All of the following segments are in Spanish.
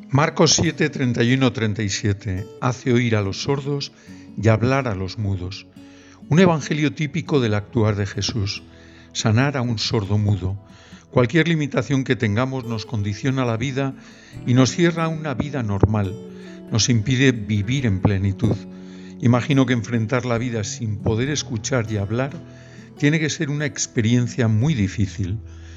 Marcos 7, 31-37. Hace oír a los sordos y hablar a los mudos. Un evangelio típico del actuar de Jesús. Sanar a un sordo mudo. Cualquier limitación que tengamos nos condiciona la vida y nos cierra a una vida normal. Nos impide vivir en plenitud. Imagino que enfrentar la vida sin poder escuchar y hablar tiene que ser una experiencia muy difícil.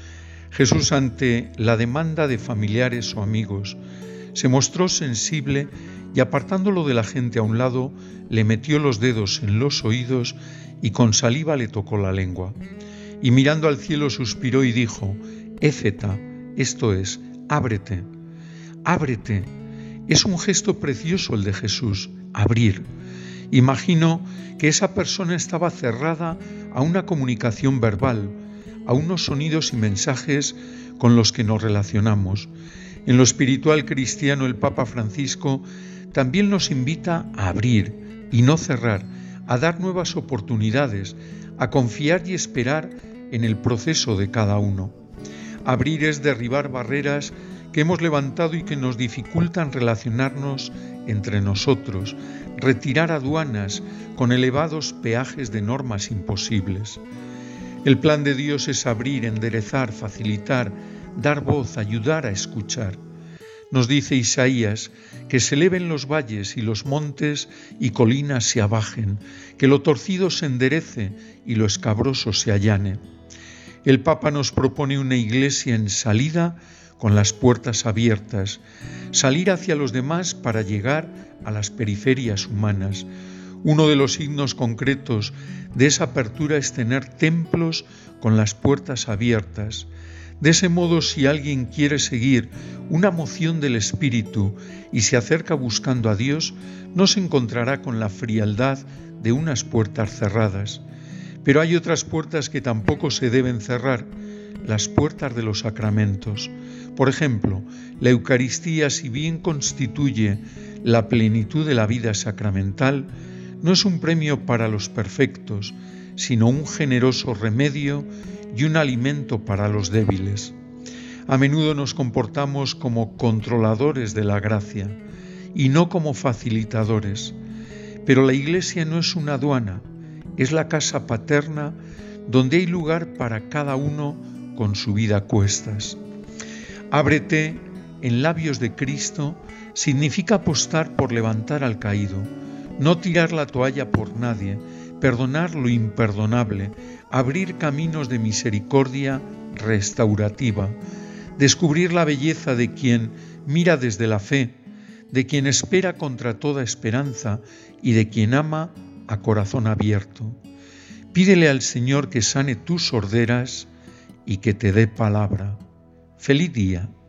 Jesús, ante la demanda de familiares o amigos, se mostró sensible y, apartándolo de la gente a un lado, le metió los dedos en los oídos y con saliva le tocó la lengua. Y mirando al cielo suspiró y dijo: Éfeta, esto es, ábrete. Ábrete. Es un gesto precioso el de Jesús, abrir. Imagino que esa persona estaba cerrada a una comunicación verbal, a unos sonidos y mensajes con los que nos relacionamos. En lo espiritual cristiano, el Papa Francisco también nos invita a abrir y no cerrar, a dar nuevas oportunidades, a confiar y esperar en el proceso de cada uno. Abrir es derribar barreras que hemos levantado y que nos dificultan relacionarnos entre nosotros, retirar aduanas con elevados peajes de normas imposibles. El plan de Dios es abrir, enderezar, facilitar, dar voz, ayudar a escuchar. Nos dice Isaías que se eleven los valles y los montes y colinas se abajen, que lo torcido se enderece y lo escabroso se allane. El Papa nos propone una iglesia en salida con las puertas abiertas, salir hacia los demás para llegar a las periferias humanas. Uno de los signos concretos de esa apertura es tener templos con las puertas abiertas. De ese modo, si alguien quiere seguir una moción del Espíritu y se acerca buscando a Dios, no se encontrará con la frialdad de unas puertas cerradas. Pero hay otras puertas que tampoco se deben cerrar, las puertas de los sacramentos. Por ejemplo, la Eucaristía, si bien constituye la plenitud de la vida sacramental, no es un premio para los perfectos, sino un generoso remedio y un alimento para los débiles. A menudo nos comportamos como controladores de la gracia y no como facilitadores, pero la Iglesia no es una aduana, es la casa paterna donde hay lugar para cada uno con su vida a cuestas. Ábrete en labios de Cristo significa apostar por levantar al caído, no tirar la toalla por nadie, perdonar lo imperdonable, abrir caminos de misericordia restaurativa, descubrir la belleza de quien mira desde la fe, de quien espera contra toda esperanza y de quien ama a corazón abierto. Pídele al Señor que sane tus sorderas y que te dé palabra. ¡Feliz día!